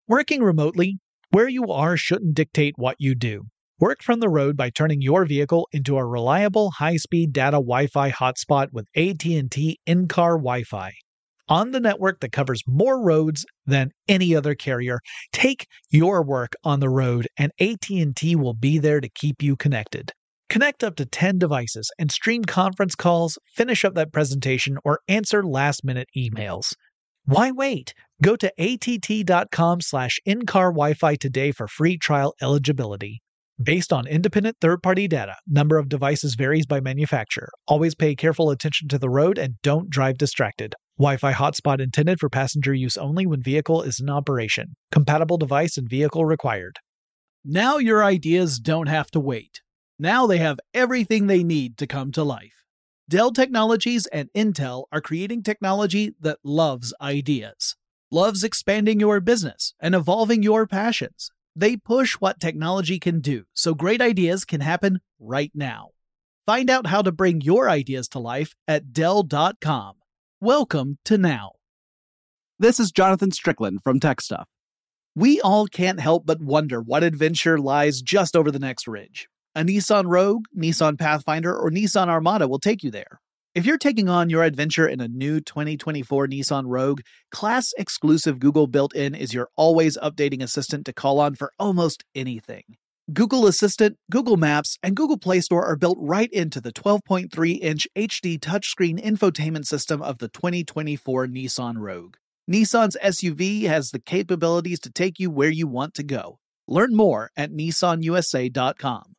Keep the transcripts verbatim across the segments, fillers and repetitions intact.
Working remotely, where you are shouldn't dictate what you do. Work from the road by turning your vehicle into a reliable high-speed data Wi-Fi hotspot with A T and T in-car Wi-Fi. On the network that covers more roads than any other carrier, take your work on the road and A T and T will be there to keep you connected. Connect up to ten devices and stream conference calls, finish up that presentation, or answer last-minute emails. Why wait? Go to att.com slash in-car Wi-Fi today for free trial eligibility. Based on independent third-party data, number of devices varies by manufacturer. Always pay careful attention to the road and don't drive distracted. Wi-Fi hotspot intended for passenger use only when vehicle is in operation. Compatible device and vehicle required. Now your ideas don't have to wait. Now they have everything they need to come to life. Dell Technologies and Intel are creating technology that loves ideas, loves expanding your business and evolving your passions. They push what technology can do so great ideas can happen right now. Find out how to bring your ideas to life at Dell dot com. Welcome to Now. This is Jonathan Strickland from Tech Stuff. We all can't help but wonder what adventure lies just over the next ridge. A Nissan Rogue, Nissan Pathfinder, or Nissan Armada will take you there. If you're taking on your adventure in a new twenty twenty-four Nissan Rogue, class-exclusive Google built-in is your always updating assistant to call on for almost anything. Google Assistant, Google Maps, and Google Play Store are built right into the twelve point three inch H D touchscreen infotainment system of the twenty twenty-four Nissan Rogue. Nissan's S U V has the capabilities to take you where you want to go. Learn more at Nissan U S A dot com.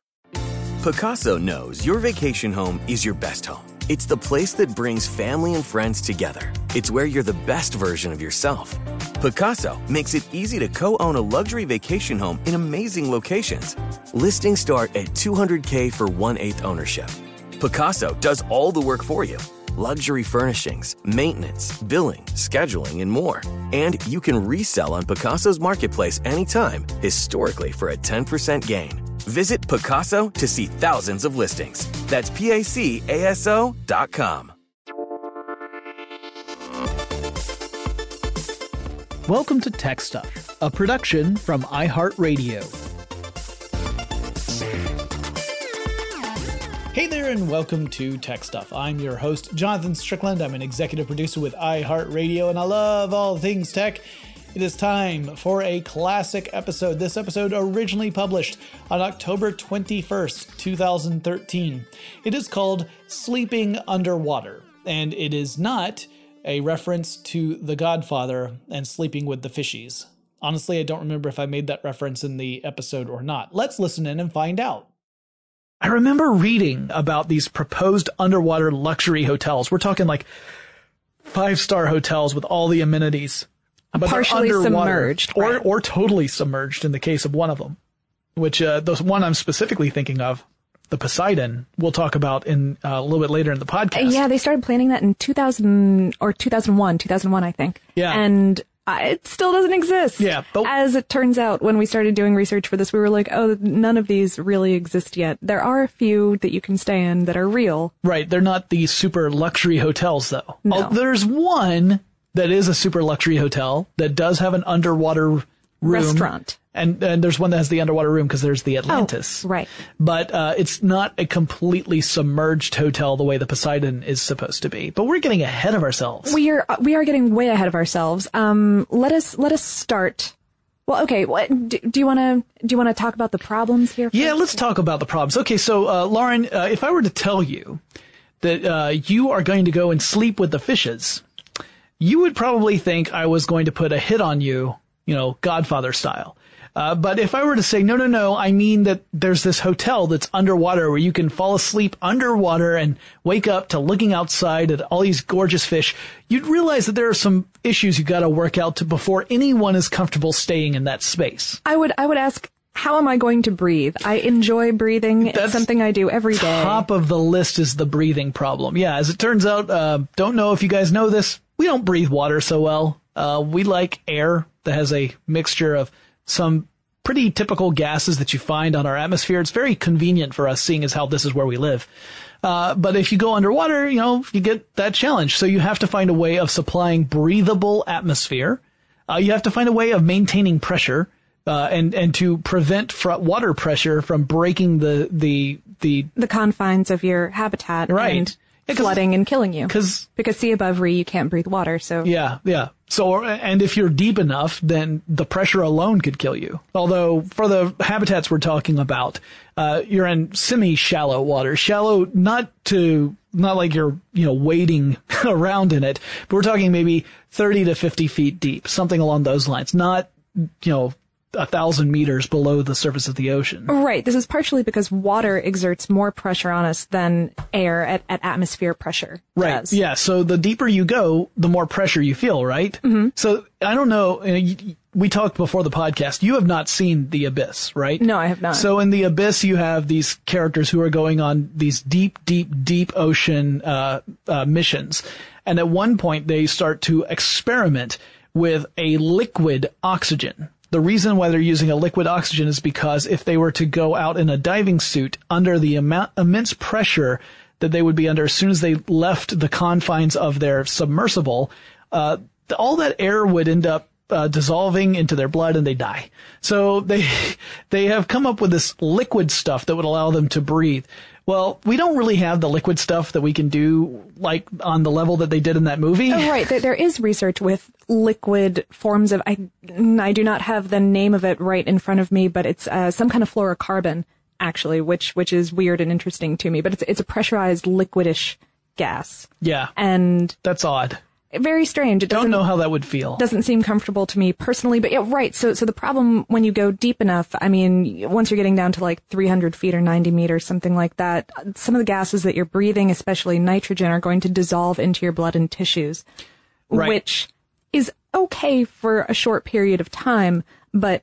Pacaso knows your vacation home is your best home. It's the place that brings family and friends together. It's where you're the best version of yourself. Pacaso makes it easy to co-own a luxury vacation home in amazing locations. Listings start at two hundred thousand dollars for one-eighth ownership. Pacaso does all the work for you. Luxury furnishings, maintenance, billing, scheduling, and more. And you can resell on Pacaso's marketplace anytime, historically for a ten percent gain. Visit Pacaso to see thousands of listings. That's P A C A S O dot com. Welcome to Tech Stuff, a production from iHeartRadio. Hey there and welcome to Tech Stuff. I'm your host, Jonathan Strickland. I'm an executive producer with iHeartRadio, and I love all things tech. It is time for a classic episode. This episode originally published on October twenty-first, twenty thirteen. It is called Sleeping Underwater, and it is not a reference to The Godfather and sleeping with the fishies. Honestly, I don't remember if I made that reference in the episode or not. Let's listen in and find out. I remember reading about these proposed underwater luxury hotels. We're talking like five-star hotels with all the amenities. But partially submerged. Or, right. or totally submerged in the case of one of them, which uh, the one I'm specifically thinking of, the Poseidon, we'll talk about in uh, a little bit later in the podcast. Yeah, they started planning that in two thousand or two thousand one, two thousand one, I think. Yeah. And uh, it still doesn't exist. Yeah. But as it turns out, when we started doing research for this, we were like, oh, none of these really exist yet. There are a few that you can stay in that are real. Right. They're not these super luxury hotels, though. No. Oh, there's one that is a super luxury hotel that does have an underwater room. Restaurant. And, and there's one that has the underwater room because there's the Atlantis. Oh, right. But uh, it's not a completely submerged hotel the way the Poseidon is supposed to be. But we're getting ahead of ourselves. We are we are getting way ahead of ourselves. Um, let us let us start. Well, okay. What, do, do you want to do you want to talk about the problems here first? Yeah, let's talk about the problems. Okay, so uh, Lauren, uh, if I were to tell you that uh, you are going to go and sleep with the fishes, you would probably think I was going to put a hit on you, you know, Godfather style. Uh, but if I were to say, no, no, no, I mean that there's this hotel that's underwater where you can fall asleep underwater and wake up to looking outside at all these gorgeous fish, you'd realize that there are some issues you've got to work out to before anyone is comfortable staying in that space. I would, I would ask, how am I going to breathe? I enjoy breathing. That's it's something I do every day. Top of the list is the breathing problem. Yeah, as it turns out, uh, don't know if you guys know this, we don't breathe water so well. Uh, we like air that has a mixture of some pretty typical gases that you find on our atmosphere. It's very convenient for us, seeing as how this is where we live. Uh, but if you go underwater, you know, you get that challenge. So you have to find a way of supplying breathable atmosphere Uh, you have to find a way of maintaining pressure, uh, and, and to prevent fr- water pressure from breaking the, the, the, The confines of your habitat Right. and Yeah, 'cause- flooding and killing you. 'cause- because sea above re, you can't breathe water. So yeah, yeah. So, and if you're deep enough, then the pressure alone could kill you. Although for the habitats we're talking about, uh, you're in semi-shallow water. Shallow, not to, not like you're, you know, wading around in it, but we're talking maybe thirty to fifty feet deep, something along those lines. Not, you know, a thousand meters below the surface of the ocean. Right. This is partially because water exerts more pressure on us than air at, at atmosphere pressure Right. does. Yeah. So the deeper you go, the more pressure you feel, right? Mm-hmm. So I don't know. You know, you, we talked before the podcast. You have not seen The Abyss, right? No, I have not. So in The Abyss, you have these characters who are going on these deep, deep, deep ocean uh, uh, missions. And at one point, they start to experiment with a liquid oxygen. The reason why they're using a liquid oxygen is because if they were to go out in a diving suit under the amount, immense pressure that they would be under as soon as they left the confines of their submersible, uh, all that air would end up uh, dissolving into their blood and they die. So they they have come up with this liquid stuff that would allow them to breathe. Well, we don't really have the liquid stuff that we can do like on the level that they did in that movie. Oh, right. There, there is research with liquid forms of, I, I do not have the name of it right in front of me, but it's uh, some kind of fluorocarbon, actually, which which is weird and interesting to me. But it's it's a pressurized liquidish gas. Yeah. And That's odd. very strange. It Don't doesn't know how that would feel. doesn't seem comfortable to me personally, but yeah, right. So, so the problem when you go deep enough, I mean, once you're getting down to like three hundred feet or ninety meters, something like that, some of the gases that you're breathing, especially nitrogen, are going to dissolve into your blood and tissues, Right. which is okay for a short period of time, but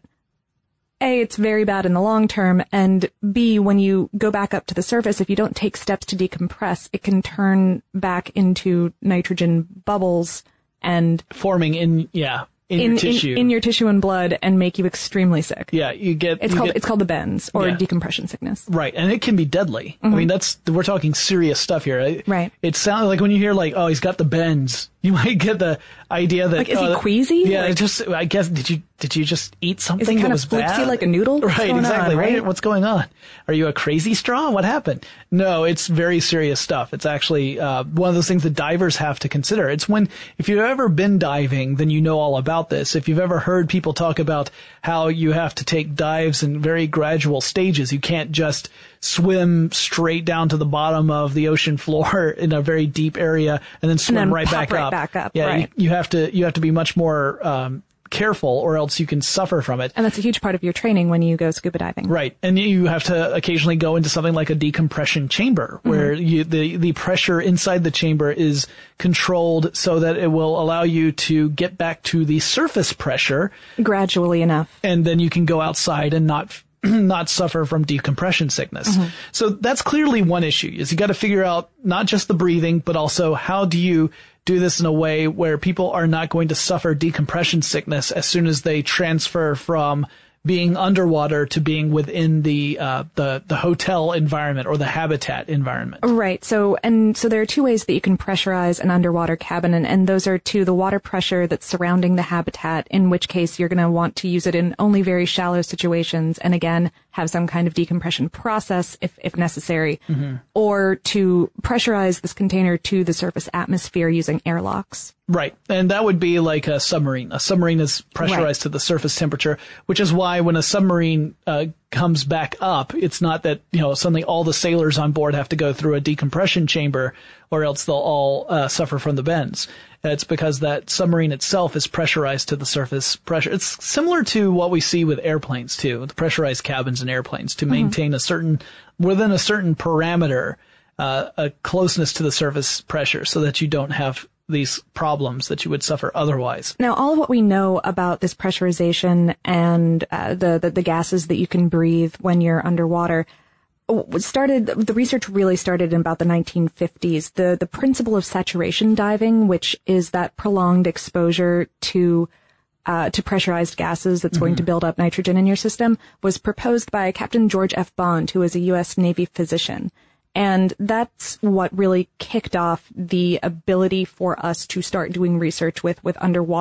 A, it's very bad in the long term, and B, when you go back up to the surface, if you don't take steps to decompress, it can turn back into nitrogen bubbles and Forming in, yeah, in, in, your tissue. in, in your tissue and blood and make you extremely sick. yeah, you get. It's you called get- it's called the bends or Yeah. decompression sickness. Right, and it can be deadly. I mean, that's we're talking serious stuff here. It- Right. It sounds like when you hear like, oh, he's got the bends, you might get the idea that Like, is he oh, queasy? Yeah, Like- it just I guess did you did you just eat something Is he that kind was of flipsy bad? like a noodle? What's Right, going on, exactly. What- right? What's going on? Are you a crazy straw? What happened? No, it's very serious stuff. It's actually uh, one of those things that divers have to consider. It's when if you've ever been diving, then you know all about this. If you've ever heard people talk about how you have to take dives in very gradual stages, you can't just swim straight down to the bottom of the ocean floor in a very deep area and then swim then right pop back right up. back up, Yeah, right. you, you have to you have to be much more um, careful, or else you can suffer from it. And that's a huge part of your training when you go scuba diving. Right, and you have to occasionally go into something like a decompression chamber, where Mm-hmm. you, the the pressure inside the chamber is controlled so that it will allow you to get back to the surface pressure, Gradually enough. and then you can go outside and not not suffer from decompression sickness. Mm-hmm. So that's clearly one issue. Is you got to figure out not just the breathing, but also how do you do this in a way where people are not going to suffer decompression sickness as soon as they transfer from being underwater to being within the uh, the the hotel environment or the habitat environment. Right. So, and so there are two ways that you can pressurize an underwater cabin, and, and those are to the water pressure that's surrounding the habitat, in which case you're going to want to use it in only very shallow situations, and again, have some kind of decompression process if, if necessary, Mm-hmm. or to pressurize this container to the surface atmosphere using airlocks. Right. And that would be like a submarine. A submarine is pressurized Right. to the surface temperature, which is why when a submarine uh, comes back up, it's not that, you know, suddenly all the sailors on board have to go through a decompression chamber or else they'll all uh, suffer from the bends. It's because that submarine itself is pressurized to the surface pressure. It's similar to what we see with airplanes too, the pressurized cabins in airplanes to maintain a certain, within a certain parameter, uh, a closeness to the surface pressure so that you don't have these problems that you would suffer otherwise. Now, all of what we know about this pressurization and uh, the, the the gases that you can breathe when you're underwater started. The research really started in about the nineteen fifties. The the principle of saturation diving, which is that prolonged exposure to uh, to pressurized gases that's going to build up nitrogen in your system, was proposed by Captain George F. Bond, who was a U S Navy physician. And that's what really kicked off the ability for us to start doing research with, with underwater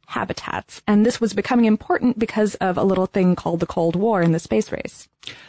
habitats. And this was becoming important because of a little thing called the Cold War and the space race.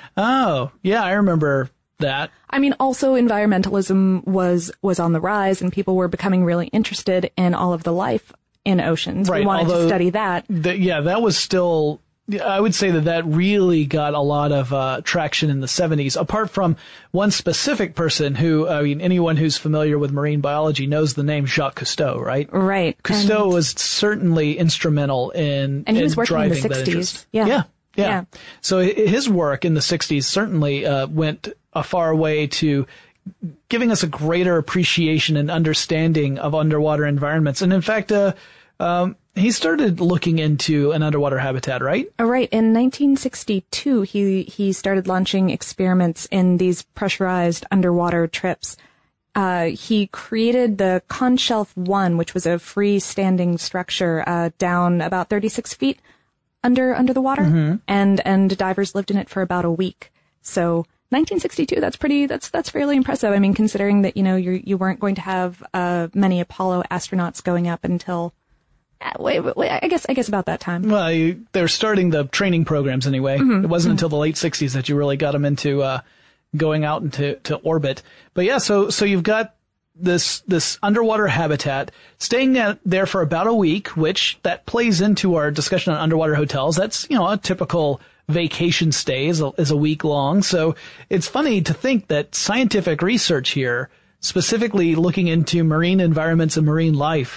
Oh, yeah, I remember that. I mean, also environmentalism was, was on the rise, and people were becoming really interested in all of the life in oceans. Right, we wanted although to study that. The, yeah, that was still, I would say that that really got a lot of uh, traction in the seventies, apart from one specific person who, I mean, anyone who's familiar with marine biology knows the name Jacques Cousteau, right? Right. Cousteau and, was certainly instrumental in, and he in was working in the driving that sixties. interest. Yeah. Yeah. Yeah. Yeah. So his work in the sixties certainly uh, went a far way to giving us a greater appreciation and understanding of underwater environments. And in fact, uh, um, he started looking into an underwater habitat, right? Oh, right. In nineteen sixty-two, he, he started launching experiments in these pressurized underwater trips. Uh, he created the Conshelf one, which was a freestanding structure, uh, down about thirty-six feet under, under the water. Mm-hmm. And, and divers lived in it for about a week. So nineteen sixty-two, that's pretty, that's, that's fairly impressive. I mean, considering that, you know, you you weren't going to have, uh, many Apollo astronauts going up until, uh, wait, wait, I guess, I guess about that time. Well, you, they're starting the training programs anyway. Mm-hmm. It wasn't mm-hmm. until the late sixties that you really got them into, uh, going out into, to orbit. But yeah, so, so you've got this, this underwater habitat staying there for about a week, which that plays into our discussion on underwater hotels. That's, you know, a typical vacation stay is a, is a week long. So it's funny to think that scientific research here, specifically looking into marine environments and marine life,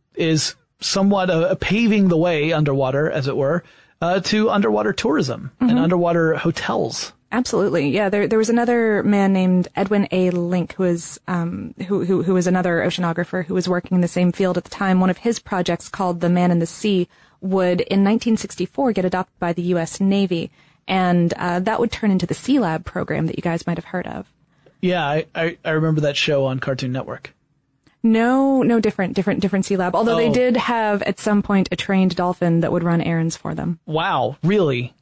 is somewhat uh, paving the way underwater, as it were, uh, to underwater tourism mm-hmm. and underwater hotels. Absolutely. Yeah. There, there was another man named Edwin A. Link who was, um, who, who, who was another oceanographer who was working in the same field at the time. One of his projects called The Man in the Sea would in nineteen sixty-four get adopted by the U S Navy. And, uh, that would turn into the Sea Lab program that you guys might have heard of. Yeah. I, I, I remember that show on Cartoon Network. No, no, different, different, different Sea Lab. Although oh. they did have at some point a trained dolphin that would run errands for them. Wow. Really?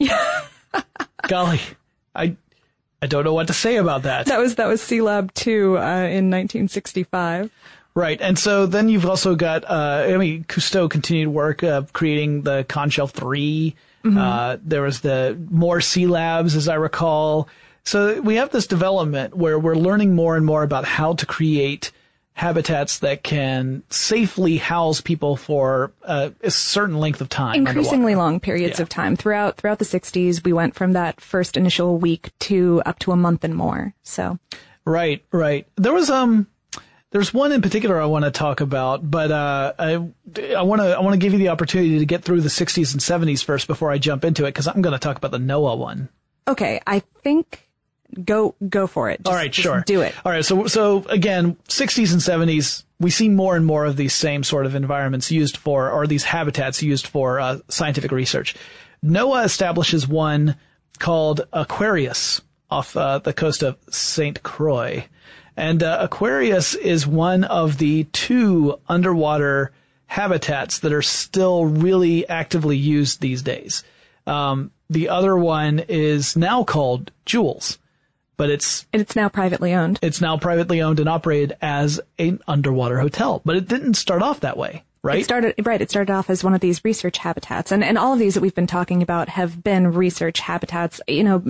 Golly. I, I don't know what to say about that. That was, that was Sea Lab two, uh, in nineteen sixty-five. Right. And so then you've also got, uh, I mean, Cousteau continued work, uh, creating the Conshelf three. Mm-hmm. Uh, there was the more Sea Labs, as I recall. So we have this development where we're learning more and more about how to create habitats that can safely house people for uh, a certain length of time. Increasingly underwater. long periods yeah. of time. Throughout throughout the sixties, we went from that first initial week to up to a month and more. So, right, right. There was um, there's one in particular I want to talk about, but uh, I I want to I want to give you the opportunity to get through the sixties and seventies first before I jump into it, because I'm going to talk about the NOAA one. Okay, I think. Go, go for it. Just, All right, sure. Do it. All right. So, so again, sixties and seventies, we see more and more of these same sort of environments used for, or these habitats used for uh, scientific research. NOAA establishes one called Aquarius off uh, the coast of Saint Croix. And uh, Aquarius is one of the two underwater habitats that are still really actively used these days. Um, the other one is now called Jules. But it's and it's now privately owned. It's now privately owned and operated as an underwater hotel. But it didn't start off that way, right? It started right. It started off as one of these research habitats, and and all of these that we've been talking about have been research habitats. You know,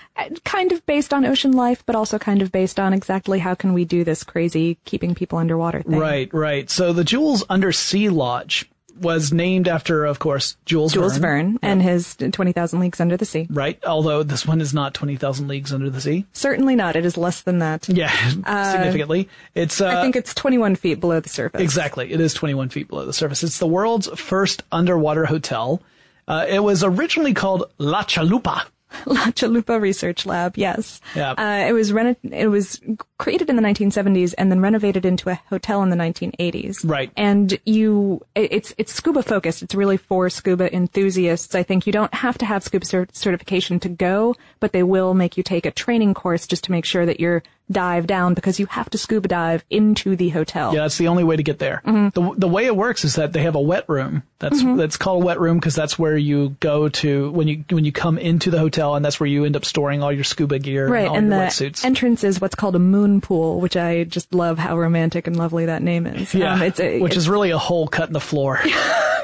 kind of based on ocean life, but also kind of based on exactly how can we do this crazy keeping people underwater thing. Right, right. So the Jules Undersea Lodge was named after, of course, Jules, Jules Verne. Verne and yep. his twenty thousand Leagues Under the Sea. Right, although this one is not twenty thousand Leagues Under the Sea. Certainly not. It is less than that. Yeah, uh, significantly. It's. Uh, I think it's twenty-one feet below the surface. Exactly. It is twenty-one feet below the surface. It's the world's first underwater hotel. Uh, it was originally called La Chalupa. La Chalupa Research Lab, yes. Yeah. Uh, it was reno- it was created in the nineteen seventies and then renovated into a hotel in the nineteen eighties. Right. And you, it's it's scuba focused. It's really for scuba enthusiasts. I think you don't have to have scuba cert- certification to go, but they will make you take a training course just to make sure that you're dive down, because you have to scuba dive into the hotel. Yeah, that's the only way to get there. Mm-hmm. The the way it works is that they have a wet room. That's mm-hmm. that's called a wet room because that's where you go to when you when you come into the hotel, and that's where you end up storing all your scuba gear right, and all and your the wetsuits. Entrance is what's called a moon pool, which I just love how romantic and lovely that name is. Yeah, um, it's a, which it's, is really a hole cut in the floor.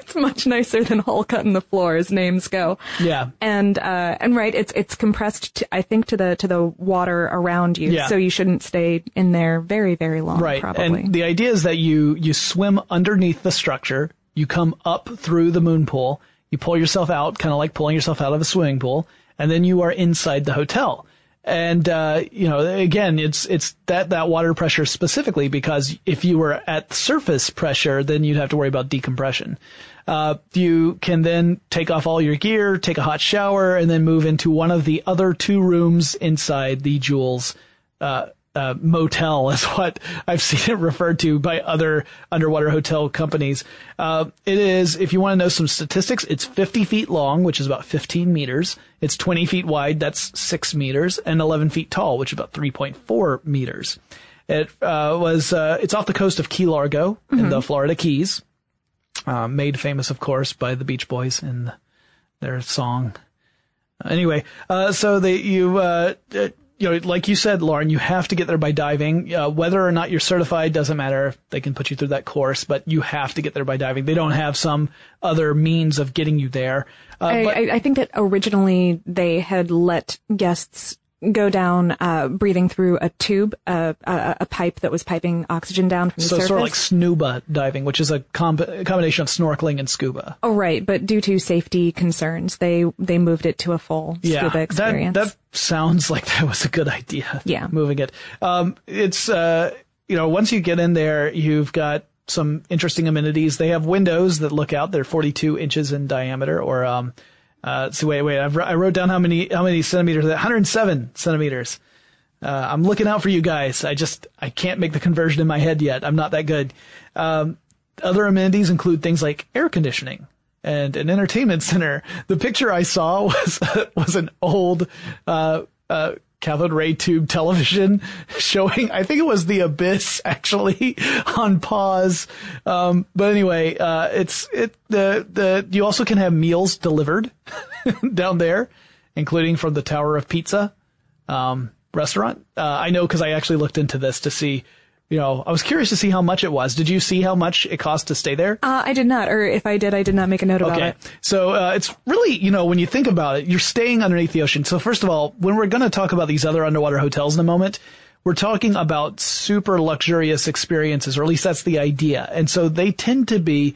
It's much nicer than hole cut in the floor, as names go. Yeah. And, uh, and right, it's, it's compressed, to, I think, to the, to the water around you. Yeah. So you shouldn't stay in there very, very long, right. probably. And the idea is that you, you swim underneath the structure, you come up through the moon pool, you pull yourself out, kind of like pulling yourself out of a swimming pool, and then you are inside the hotel. And, uh, you know, again, it's, it's that, that water pressure specifically, because if you were at surface pressure, then you'd have to worry about decompression. Uh, you can then take off all your gear, take a hot shower, and then move into one of the other two rooms inside the Jules, uh, uh, motel is what I've seen it referred to by other underwater hotel companies. Uh, it is, if you want to know some statistics, it's fifty feet long, which is about fifteen meters. It's twenty feet wide, that's six meters, and eleven feet tall, which is about three point four meters. It, uh, was, uh, it's off the coast of Key Largo mm-hmm. in the Florida Keys, uh, made famous, of course, by the Beach Boys in their song. Anyway, uh, so they, you, uh, you know, like you said, Lauren, you have to get there by diving. Uh, whether or not you're certified doesn't matter. They can put you through that course, but you have to get there by diving. They don't have some other means of getting you there. Uh, I, but, I, I think that originally they had let guests go down, uh, breathing through a tube, uh, a, a pipe that was piping oxygen down from the so surface. So sort of like snuba diving, which is a, com- a combination of snorkeling and scuba. Oh, right. But due to safety concerns, they, they moved it to a full yeah, scuba experience. That, that sounds like that was a good idea. Yeah. Moving it. Um, it's, uh, you know, once you get in there, you've got some interesting amenities. They have windows that look out. They're forty-two inches in diameter, or, um, Uh, so wait, wait, I've, I wrote down how many, how many centimeters, one hundred seven centimeters. Uh, I'm looking out for you guys. I just, I can't make the conversion in my head yet. I'm not that good. Um, other amenities include things like air conditioning and an entertainment center. The picture I saw was, was an old, uh, uh, cathode ray tube television showing, I think it was The Abyss actually on pause. Um, but anyway, uh, it's, it, the, the, you also can have meals delivered down there, including from the Tower of Pizza, um, restaurant. Uh, I know because I actually looked into this to see, you know, I was curious to see how much it was. Did you see how much it cost to stay there? Uh, I did not, or if I did, I did not make a note about okay. it. So, uh, it's really, you know, when you think about it, you're staying underneath the ocean. So first of all, when we're going to talk about these other underwater hotels in a moment, we're talking about super luxurious experiences, or at least that's the idea. And so they tend to be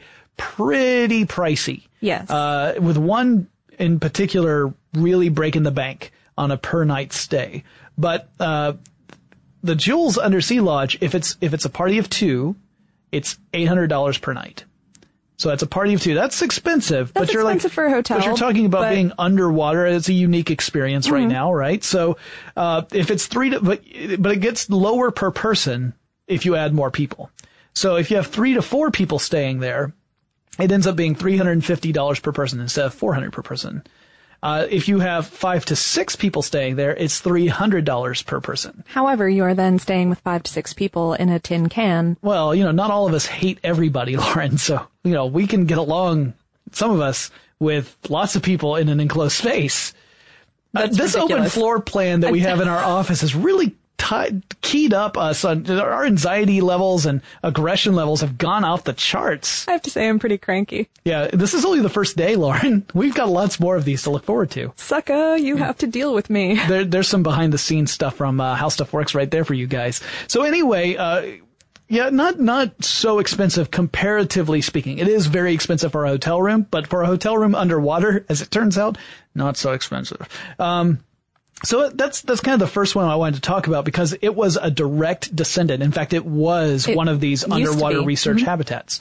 pretty pricey. Yes. Uh, with one in particular really breaking the bank on a per night stay. But, uh, the Jules Undersea Lodge, if it's, if it's a party of two, it's eight hundred dollars per night. So that's a party of two. That's expensive, that's but you're expensive like, for a hotel, but you're talking about but... being underwater. It's a unique experience mm-hmm. right now, right? So, uh, if it's three to, but, but it gets lower per person if you add more people. So if you have three to four people staying there, it ends up being three hundred fifty dollars per person instead of four hundred dollars per person. Uh, if you have five to six people staying there, it's three hundred dollars per person. However, you are then staying with five to six people in a tin can. Well, you know, not all of us hate everybody, Lauren. So, you know, we can get along, some of us, with lots of people in an enclosed space. Uh, this ridiculous. Open floor plan that we have in our office is really Tied, keyed up us on our anxiety levels and aggression levels have gone off the charts. I have to say I'm pretty cranky. Yeah, this is only the first day, Lauren. We've got lots more of these to look forward to. Sucka, you have to deal with me. There, there's some behind the scenes stuff from uh, How Stuff Works right there for you guys. So anyway, uh, yeah, not not so expensive comparatively speaking. It is very expensive for a hotel room, but for a hotel room underwater, as it turns out, not so expensive. Um, So that's that's kind of the first one I wanted to talk about because it was a direct descendant. In fact, it was it one of these underwater research mm-hmm. habitats.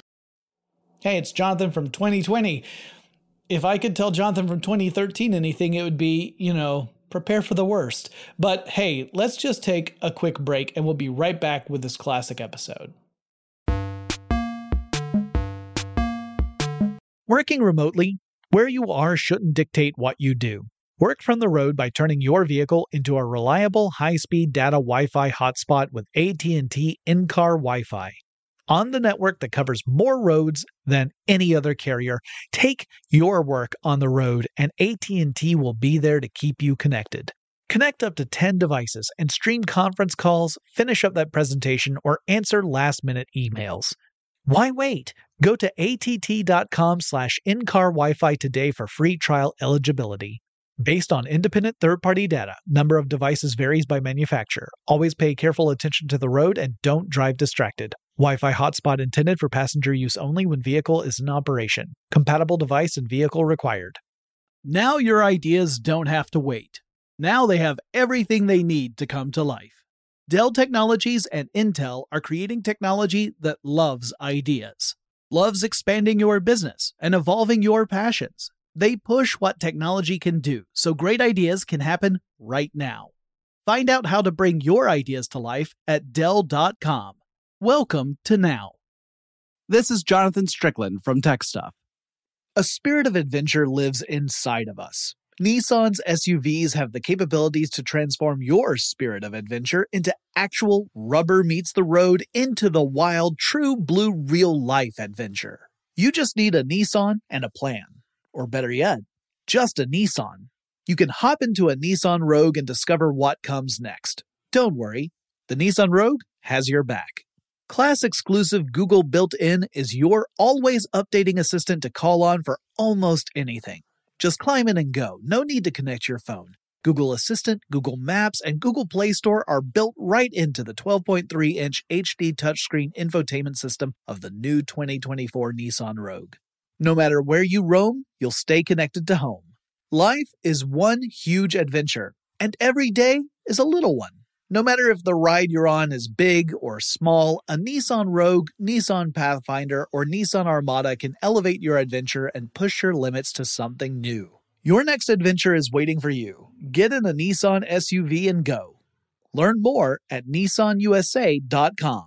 Hey, it's Jonathan from twenty twenty. If I could tell Jonathan from twenty thirteen anything, it would be, you know, prepare for the worst. But hey, let's just take a quick break and we'll be right back with this classic episode. Working remotely, where you are shouldn't dictate what you do. Work from the road by turning your vehicle into a reliable high-speed data Wi-Fi hotspot with A T and T in-car Wi-Fi. On the network that covers more roads than any other carrier, take your work on the road and A T and T will be there to keep you connected. Connect up to ten devices and stream conference calls, finish up that presentation, or answer last-minute emails. Why wait? Go to att.com slash in-car Wi-Fi today for free trial eligibility. Based on independent third-party data, number of devices varies by manufacturer. Always pay careful attention to the road and don't drive distracted. Wi-Fi hotspot intended for passenger use only when vehicle is in operation. Compatible device and vehicle required. Now your ideas don't have to wait. Now they have everything they need to come to life. Dell Technologies and Intel are creating technology that loves ideas, loves expanding your business and evolving your passions. They push what technology can do so great ideas can happen right now. Find out how to bring your ideas to life at Dell dot com. Welcome to Now. This is Jonathan Strickland from Tech Stuff. A spirit of adventure lives inside of us. Nissan's S U Vs have the capabilities to transform your spirit of adventure into actual rubber meets the road into the wild, true blue real-life adventure. You just need a Nissan and a plan. Or better yet, just a Nissan. You can hop into a Nissan Rogue and discover what comes next. Don't worry, the Nissan Rogue has your back. Class-exclusive Google built-in is your always-updating assistant to call on for almost anything. Just climb in and go. No need to connect your phone. Google Assistant, Google Maps, and Google Play Store are built right into the twelve point three inch H D touchscreen infotainment system of the new twenty twenty-four Nissan Rogue. No matter where you roam, you'll stay connected to home. Life is one huge adventure, and every day is a little one. No matter if the ride you're on is big or small, a Nissan Rogue, Nissan Pathfinder, or Nissan Armada can elevate your adventure and push your limits to something new. Your next adventure is waiting for you. Get in a Nissan S U V and go. Learn more at Nissan U S A dot com.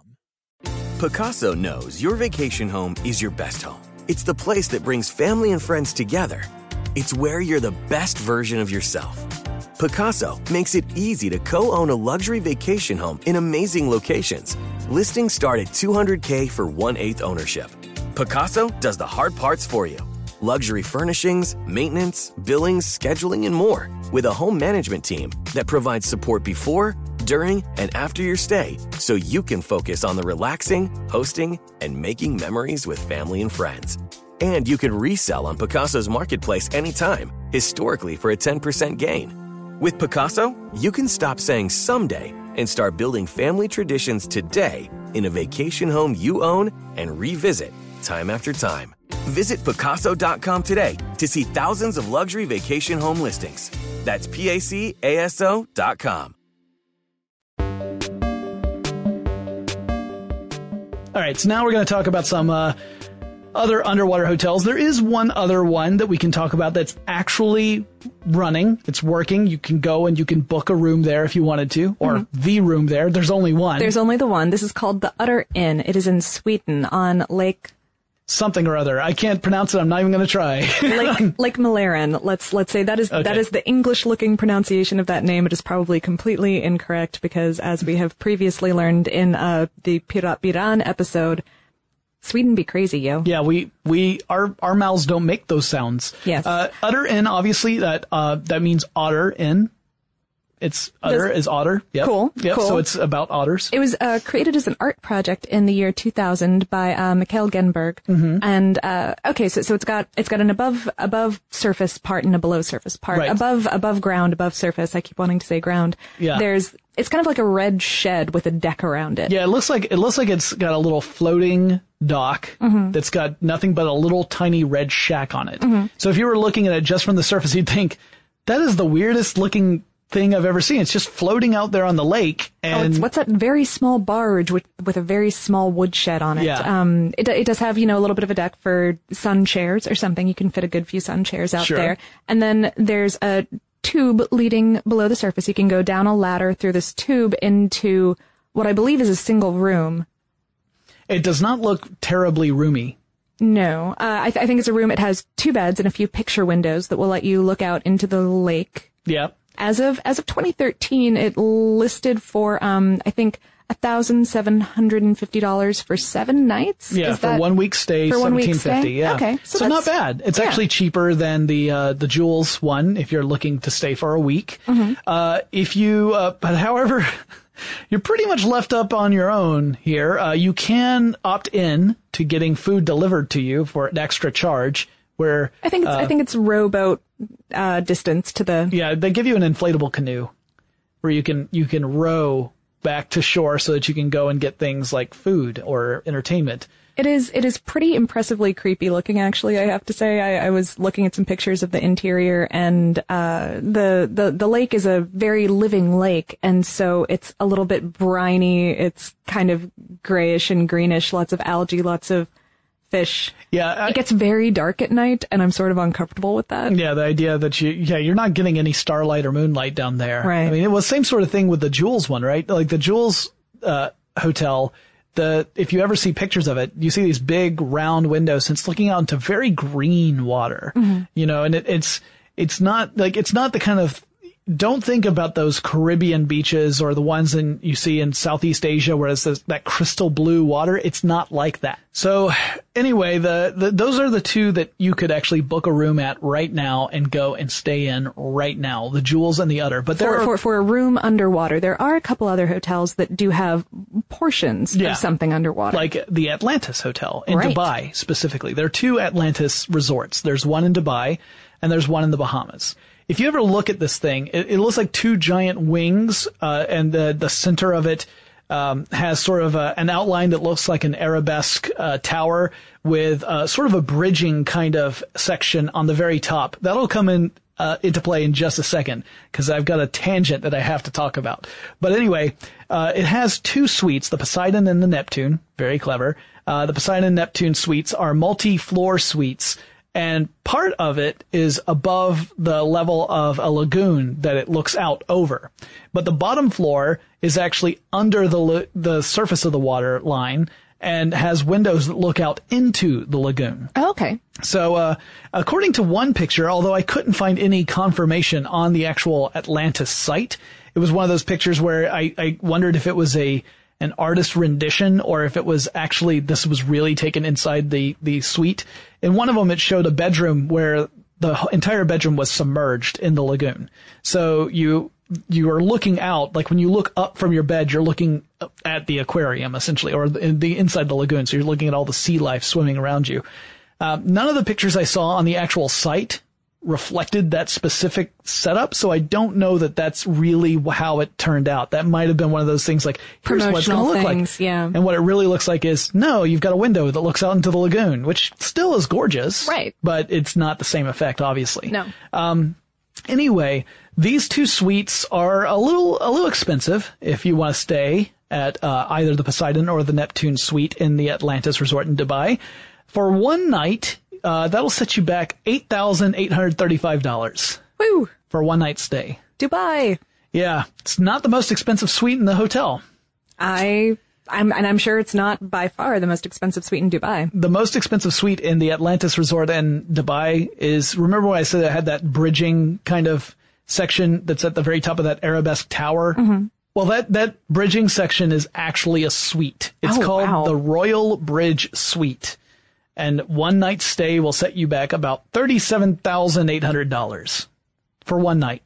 Pacaso knows your vacation home is your best home. It's the place that brings family and friends together. It's where you're the best version of yourself. Pacaso makes it easy to co-own a luxury vacation home in amazing locations. Listings start at two hundred thousand dollars for one-eighth ownership. Pacaso does the hard parts for you. Luxury furnishings, maintenance, billings, scheduling, and more. With a home management team that provides support before, during, and after your stay so you can focus on the relaxing, hosting, and making memories with family and friends. And you can resell on Pacaso's marketplace anytime, historically for a ten percent gain. With Pacaso, you can stop saying someday and start building family traditions today in a vacation home you own and revisit time after time. Visit Pacaso dot com today to see thousands of luxury vacation home listings. That's P A C A S O dot com. All right, so now we're going to talk about some uh, other underwater hotels. There is one other one that we can talk about that's actually running. It's working. You can go and you can book a room there if you wanted to, or mm-hmm. the room there. There's only one. There's only the one. This is called the Utter Inn. It is in Sweden on Lake... something or other. I can't pronounce it. I'm not even going to try. Lake, Lake Malaren. Let's let's say that is okay. That is the English-looking pronunciation of that name. It is probably completely incorrect because, as we have previously learned in uh, the Pirat Biran episode, Sweden be crazy, yo. Yeah, we we our our mouths don't make those sounds. Yes. Uh, Utter Inn, obviously that uh that means otter inn. It's Utter is otter. Yep. Cool. Yep. Cool. So it's about otters. It was uh, created as an art project in the year two thousand by uh, Mikhail Genberg. Mm-hmm. And uh, okay, so so it's got it's got an above above surface part and a below surface part. Right. Above above ground, above surface. I keep wanting to say ground. Yeah. There's it's kind of like a red shed with a deck around it. Yeah. It looks like it looks like it's got a little floating dock mm-hmm. that's got nothing but a little tiny red shack on it. Mm-hmm. So if you were looking at it just from the surface, you'd think that is the weirdest looking thing I've ever seen. It's just floating out there on the lake. And oh, it's, what's that very small barge with with a very small wood shed on it? Yeah. Um, it it does have, you know, a little bit of a deck for sun chairs or something. You can fit a good few sun chairs out sure. there. And then there's a tube leading below the surface. You can go down a ladder through this tube into what I believe is a single room. It does not look terribly roomy. No. Uh, I, th- I think it's a room. It has two beds and a few picture windows that will let you look out into the lake. Yeah. As of as of twenty thirteen, it listed for um I think one thousand seven hundred fifty dollars for seven nights. Yeah, Is for that, one week stay, for one week seventeen fifty. stay? Yeah, okay, so, so not bad. It's yeah. actually cheaper than the uh, the Jules one if you're looking to stay for a week. Mm-hmm. Uh, if you, uh, but however, You're pretty much left up on your own here. Uh, you can opt in to getting food delivered to you for an extra charge. Where I think it's, uh, I think it's rowboat uh, distance to the. Yeah, they give you an inflatable canoe where you can you can row back to shore so that you can go and get things like food or entertainment. It is it is pretty impressively creepy looking, actually, I have to say. I, I was looking at some pictures of the interior, and uh, the, the, the lake is a very living lake, and so it's a little bit briny. It's kind of grayish and greenish, lots of algae, lots of fish. Yeah, I, it gets very dark at night, and I'm sort of uncomfortable with that. Yeah, the idea that you, yeah, you're not getting any starlight or moonlight down there. Right. I mean, it was the same sort of thing with the Jules one, right? Like the Jules uh, hotel, the if you ever see pictures of it, you see these big round windows, and it's looking out into very green water. Mm-hmm. You know, and it, it's it's not like it's not the kind of. Don't think about those Caribbean beaches or the ones in you see in Southeast Asia where it's this, that crystal blue water. It's not like that. So anyway, the, the those are the two that you could actually book a room at right now and go and stay in right now. The Jules and the Udder. But there for, are, for for a room underwater, there are a couple other hotels that do have portions yeah, of something underwater, like the Atlantis Hotel in right. Dubai specifically. There are two Atlantis resorts. There's one in Dubai and there's one in the Bahamas. If you ever look at this thing, it, it looks like two giant wings, uh, and the, the center of it, um, has sort of a, an outline that looks like an arabesque, uh, tower with, uh, sort of a bridging kind of section on the very top. That'll come in, uh, into play in just a second, cause I've got a tangent that I have to talk about. But anyway, uh, it has two suites, the Poseidon and the Neptune. Very clever. Uh, the Poseidon and Neptune suites are multi-floor suites. And part of it is above the level of a lagoon that it looks out over. But the bottom floor is actually under the the surface of the water line and has windows that look out into the lagoon. Oh, okay. So, uh, according to one picture, although I couldn't find any confirmation on the actual Atlantis site, it was one of those pictures where I, I wondered if it was a an artist rendition or if it was actually, this was really taken inside the, the suite. In one of them, it showed a bedroom where the entire bedroom was submerged in the lagoon. So you, you are looking out, like when you look up from your bed, you're looking at the aquarium essentially, or the, the inside the lagoon. So you're looking at all the sea life swimming around you. Um, none of the pictures I saw on the actual site reflected that specific setup, so I don't know that that's really how it turned out. That might have been one of those things like, here's what it's going to look things, like. Yeah. And what it really looks like is, no, you've got a window that looks out into the lagoon, which still is gorgeous. Right. But it's not the same effect, obviously. No. Um, anyway, these two suites are a little, a little expensive if you want to stay at, uh, either the Poseidon or the Neptune suite in the Atlantis Resort in Dubai. For one night, Uh, that'll set you back eight thousand eight hundred thirty-five dollars. Woo! For one night stay. Dubai. Yeah. It's not the most expensive suite in the hotel. I, I'm, and I'm sure it's not by far the most expensive suite in Dubai. The most expensive suite in the Atlantis Resort in Dubai is, remember when I said I had that bridging kind of section that's at the very top of that arabesque tower? Mm-hmm. Well, that, that bridging section is actually a suite. It's oh, called wow. the Royal Bridge Suite. And one night stay will set you back about thirty-seven thousand eight hundred dollars for one night.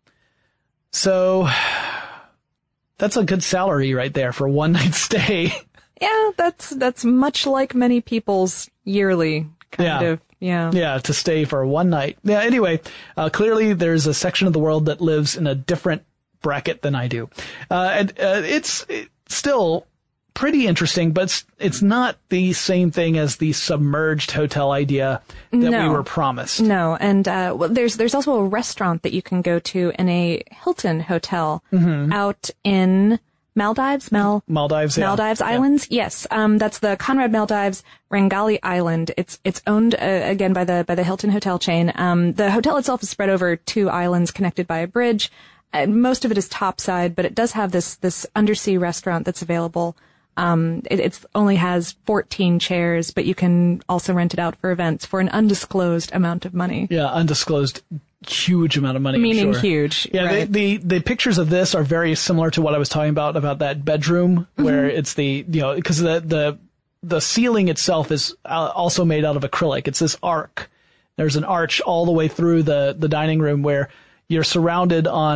So that's a good salary right there for one night stay. Yeah, that's, that's much like many people's yearly kind Yeah. of, yeah. Yeah, to stay for one night. Yeah, anyway, uh, clearly there's a section of the world that lives in a different bracket than I do. Uh, and, uh, it's, it's still pretty interesting, but it's, it's not the same thing as the submerged hotel idea that No. we were promised. No, and uh, well, there's there's also a restaurant that you can go to in a Hilton hotel Mm-hmm. out in Maldives, Mal Maldives, yeah. Maldives Yeah. Islands. Yes, um, that's the Conrad Maldives Rangali Island. It's it's owned uh, again by the by the Hilton hotel chain. Um, the hotel itself is spread over two islands connected by a bridge. Uh, most of it is topside, but it does have this this undersea restaurant that's available. Um, it it's only has fourteen chairs, but you can also rent it out for events for an undisclosed amount of money. Yeah, undisclosed huge amount of money. Meaning I'm sure. huge. Yeah, right. the, the the pictures of this are very similar to what I was talking about about that bedroom where Mm-hmm. it's the you know because the the the ceiling itself is uh, also made out of acrylic. It's this arc. There's an arch all the way through the the dining room where you're surrounded on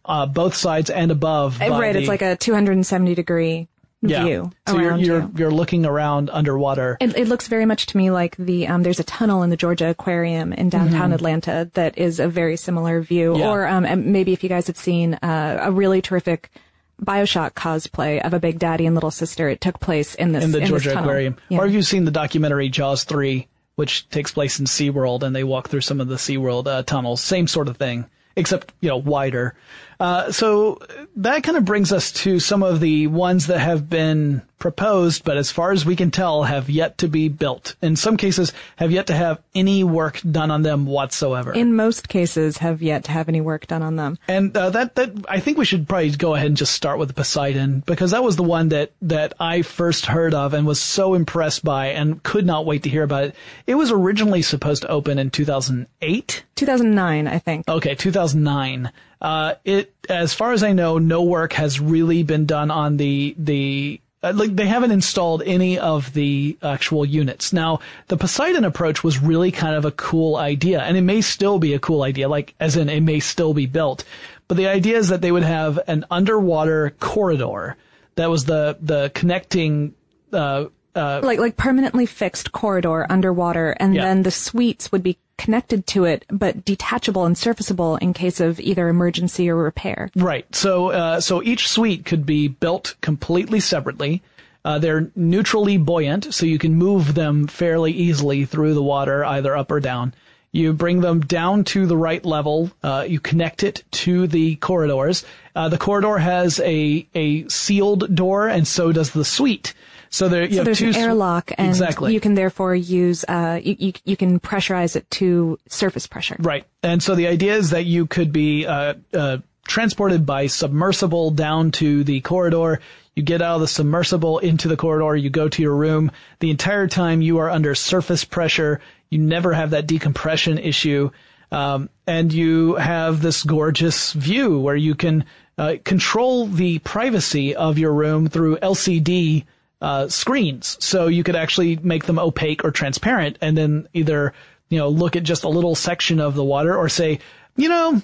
uh, both sides and above. by Right, the- it's like a two hundred seventy degree yeah. view So you're around you're you. you're looking around underwater. It, it looks very much to me like the um, there's a tunnel in the Georgia Aquarium in downtown Atlanta that is a very similar view. Mm-hmm. Yeah. Or um, and maybe if you guys have seen uh, a really terrific BioShock cosplay of a Big Daddy and Little Sister, it took place in this in the in Georgia this tunnel. Aquarium. Yeah. Or have you seen the documentary Jaws three, which takes place in SeaWorld, and they walk through some of the SeaWorld uh, tunnels? Same sort of thing, except, you know, wider. Uh, so that kind of brings us to some of the ones that have been proposed, but as far as we can tell, have yet to be built. In some cases, have yet to have any work done on them whatsoever. In most cases, have yet to have any work done on them. And uh, that that I think we should probably go ahead and just start with the Poseidon, because that was the one that that I first heard of and was so impressed by and could not wait to hear about it. It was originally supposed to open in two thousand eight. two thousand nine, I think. Okay, two thousand nine. Uh, it, as far as I know, no work has really been done on the the. Uh, like they haven't installed any of the actual units. Now, the Poseidon approach was really kind of a cool idea, and it may still be a cool idea, like as in it may still be built. But the idea is that they would have an underwater corridor that was the the connecting uh, uh, Like like permanently fixed corridor underwater, and Yeah. then the suites would be connected to it, but detachable and surfaceable in case of either emergency or repair. Right. So, uh, so each suite could be built completely separately. Uh, they're neutrally buoyant, so you can move them fairly easily through the water, either up or down. You bring them down to the right level. Uh, you connect it to the corridors. Uh, the corridor has a, a sealed door, and so does the suite. So there, you So have there's two an s- airlock, and exactly. you can therefore use uh, you, you you can pressurize it to surface pressure. Right. And so the idea is that you could be uh, uh, transported by submersible down to the corridor. You get out of the submersible into the corridor. You go to your room. The entire time you are under surface pressure. You never have that decompression issue. Um, and you have this gorgeous view where you can uh, control the privacy of your room through L C D uh, screens. So you could actually make them opaque or transparent, and then either, you know, look at just a little section of the water, or say, you know,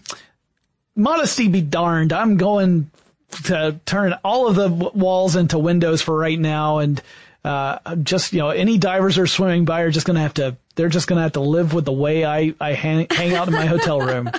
modesty be darned, I'm going to turn all of the w- walls into windows for right now. And, uh, just, you know, any divers are swimming by are just going to have to, they're just going to have to live with the way I, I hang, hang out in my hotel room.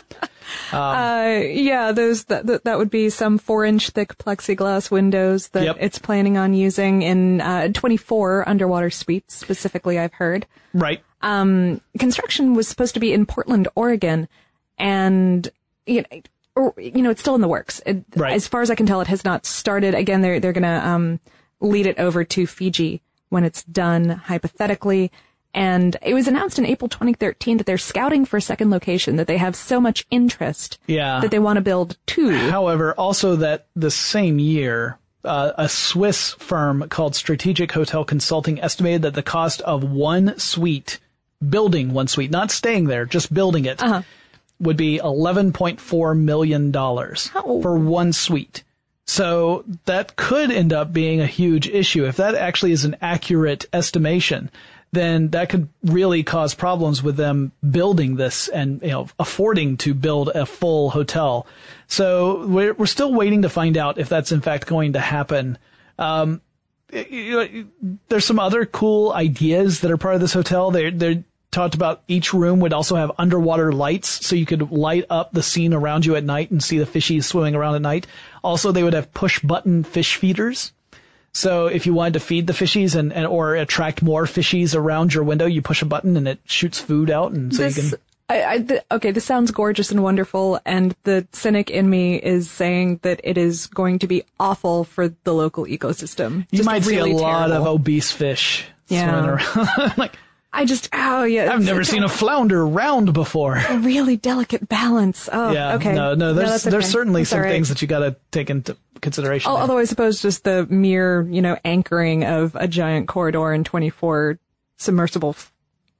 Uh, yeah, those that that that would be some four-inch thick plexiglass windows that Yep. it's planning on using in uh, twenty-four underwater suites specifically. I've heard. Right. Um, construction was supposed to be in Portland, Oregon, and you know, or, you know, it's still in the works. It, Right. As far as I can tell, it has not started. Again, they're they're gonna um lead it over to Fiji when it's done, hypothetically. And it was announced in April twenty thirteen that they're scouting for a second location, that they have so much interest Yeah. that they want to build two. However, also that the same year, uh, a Swiss firm called Strategic Hotel Consulting estimated that the cost of one suite, building one suite, not staying there, just building it, Uh-huh. would be eleven point four million dollars How? for one suite. So that could end up being a huge issue. If that actually is an accurate estimation, then that could really cause problems with them building this and, you know, affording to build a full hotel. So we're, we're still waiting to find out if that's in fact going to happen. Um, you know, there's some other cool ideas that are part of this hotel. They're, they're talked about each room would also have underwater lights, so you could light up the scene around you at night and see the fishies swimming around at night. Also, they would have push button fish feeders. So if you wanted to feed the fishies and, and or attract more fishies around your window, you push a button and it shoots food out, and so This, you can. I, I, th- okay, this sounds gorgeous and wonderful, and the cynic in me is saying that it is going to be awful for the local ecosystem. You Just might really see a lot terrible. of obese fish Yeah. swimming around. Like, I just, oh yeah. I've it's- never it's seen a flounder round before. a really delicate balance. Oh, Yeah, okay. no, no. There's that's there's okay. certainly That's some all right. things that you got to take into consideration. Al- there. Although I suppose just the mere, you know, anchoring of a giant corridor and twenty-four submersible f-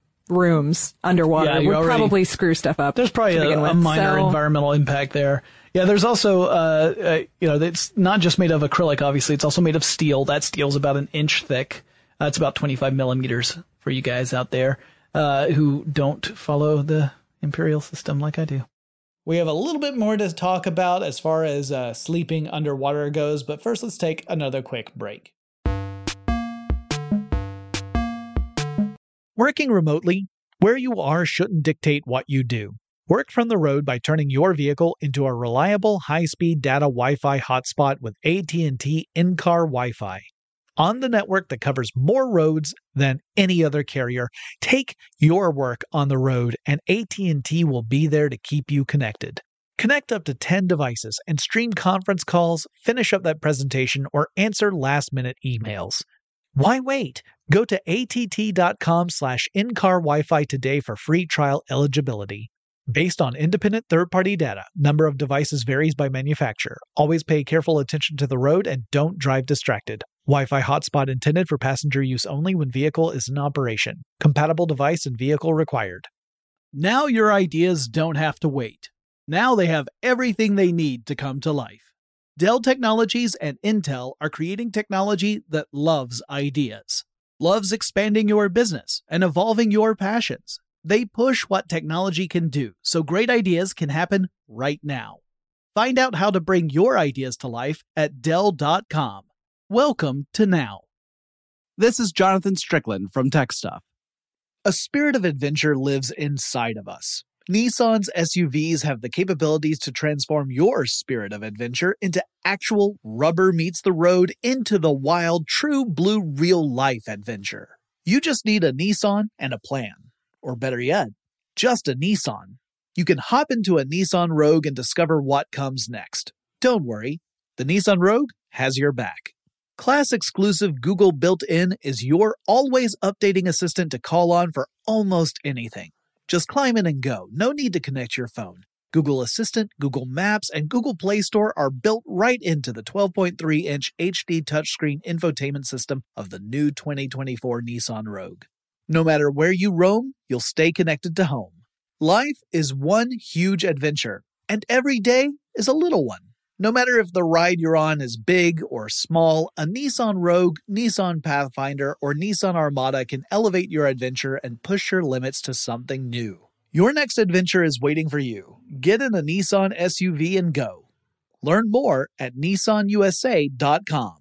rooms underwater Yeah, you would already- probably screw stuff up. There's probably to a, begin a with, minor so- environmental impact there. Yeah, there's also, uh, uh, you know, it's not just made of acrylic, obviously. It's also made of steel. That steel's about an inch thick. Uh, it's about twenty-five millimeters for you guys out there uh, who don't follow the imperial system like I do. We have a little bit more to talk about as far as uh, sleeping underwater goes, but first let's take another quick break. Working remotely, where you are shouldn't dictate what you do. Work from the road by turning your vehicle into a reliable high-speed data Wi-Fi hotspot with A T and T in-car Wi-Fi. On the network that covers more roads than any other carrier, take your work on the road and A T and T will be there to keep you connected. Connect up to ten devices and stream conference calls, finish up that presentation, or answer last-minute emails. Why wait? Go to att.com slash in-car Wi-Fi today for free trial eligibility. Based on independent third-party data, number of devices varies by manufacturer. Always pay careful attention to the road and don't drive distracted. Wi-Fi hotspot intended for passenger use only when vehicle is in operation. Compatible device and vehicle required. Now your ideas don't have to wait. Now they have everything they need to come to life. Dell Technologies and Intel are creating technology that loves ideas, loves expanding your business and evolving your passions. They push what technology can do, so great ideas can happen right now. Find out how to bring your ideas to life at Dell dot com. Welcome to Now. This is Jonathan Strickland from Tech Stuff. A spirit of adventure lives inside of us. Nissan's S U Vs have the capabilities to transform your spirit of adventure into actual rubber meets the road, into the wild, true blue real-life adventure. You just need a Nissan and a plan. Or better yet, just a Nissan. You can hop into a Nissan Rogue and discover what comes next. Don't worry, the Nissan Rogue has your back. Class-exclusive Google built-in is your always-updating assistant to call on for almost anything. Just climb in and go. No need to connect your phone. Google Assistant, Google Maps, and Google Play Store are built right into the twelve point three inch H D touchscreen infotainment system of the new twenty twenty-four Nissan Rogue. No matter where you roam, you'll stay connected to home. Life is one huge adventure, and every day is a little one. No matter if the ride you're on is big or small, a Nissan Rogue, Nissan Pathfinder, or Nissan Armada can elevate your adventure and push your limits to something new. Your next adventure is waiting for you. Get in a Nissan S U V and go. Learn more at Nissan U S A dot com.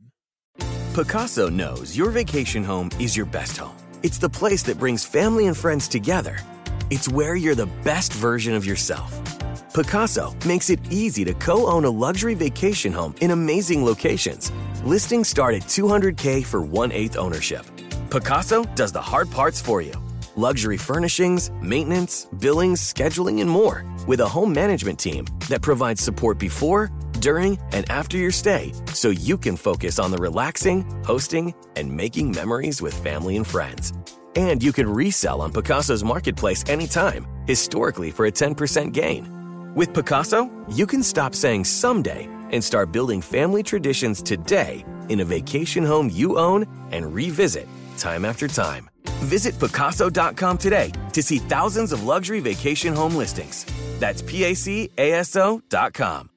Picasso knows your vacation home is your best home. It's the place that brings family and friends together. It's where you're the best version of yourself. Picasso makes it easy to co-own a luxury vacation home in amazing locations. Listings start at two hundred thousand dollars for one-eighth ownership. Picasso does the hard parts for you. Luxury furnishings, maintenance, billings, scheduling, and more. With a home management team that provides support before, during, and after your stay, so you can focus on the relaxing, hosting, and making memories with family and friends. And you can resell on Picasso's marketplace anytime, historically for a ten percent gain. With Picasso, you can stop saying someday and start building family traditions today in a vacation home you own and revisit time after time. Visit Picasso dot com today to see thousands of luxury vacation home listings. That's P A C A S O dot com.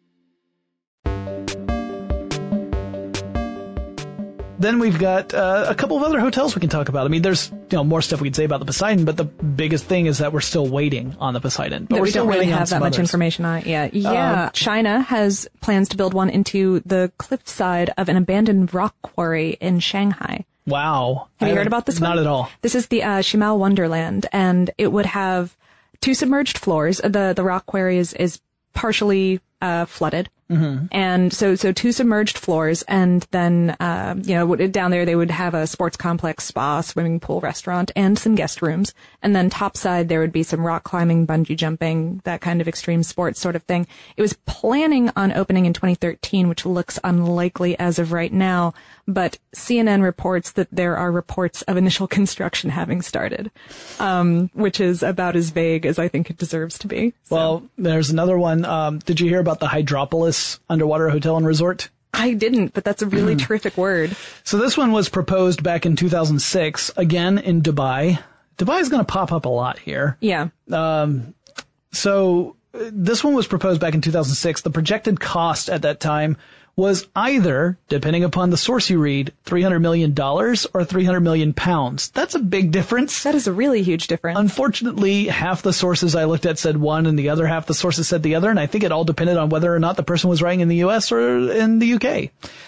Then we've got uh, a couple of other hotels we can talk about. I mean, there's you know more stuff we could say about the Poseidon, but the biggest thing is that we're still waiting on the Poseidon. But that we're we still don't really waiting have on that some much others. information on it yet. Yeah, Um, China has plans to build one into the cliffside of an abandoned rock quarry in Shanghai. Wow. Have you I heard about this one? Not at all. This is the uh, Shimao Wonderland, and it would have two submerged floors. The the rock quarry is, is partially uh, flooded. Mm-hmm. And so, so two submerged floors, and then, uh, you know, down there they would have a sports complex, spa, swimming pool, restaurant, and some guest rooms. And then topside there would be some rock climbing, bungee jumping, that kind of extreme sports sort of thing. It was planning on opening in twenty thirteen, which looks unlikely as of right now. But C N N reports that there are reports of initial construction having started, um, which is about as vague as I think it deserves to be. So. Well, there's another one. Um, did you hear about the Hydropolis Underwater Hotel and Resort? I didn't, but that's a really terrific word. So this one was proposed back in two thousand six, again in Dubai. Dubai is going to pop up a lot here. Yeah. Um, so uh, this one was proposed back in two thousand six. The projected cost at that time was either, depending upon the source you read, three hundred million dollars or three hundred million pounds. That's a big difference. That is a really huge difference. Unfortunately, half the sources I looked at said one and the other half the sources said the other, and I think it all depended on whether or not the person was writing in the U S or in the U K.